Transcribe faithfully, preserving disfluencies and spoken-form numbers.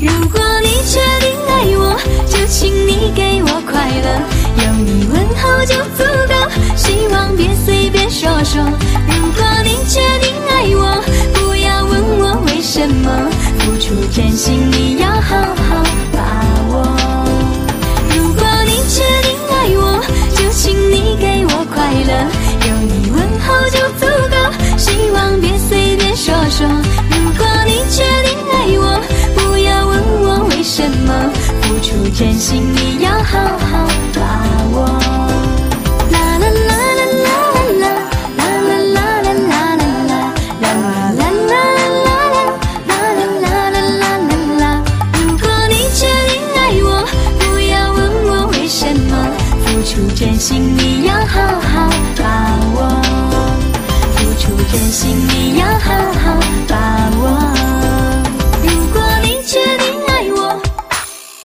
如果你确定爱我，就请你给我快乐，有你问候就足够，希望别随便说说。如果你确定爱我，不要问我为什么，付出真心你要好好把握。如果你确定爱我，就请你给我快乐，有你问候就足够，希望别随便说说。如果你确定爱我，不要问我为什么，付出真心你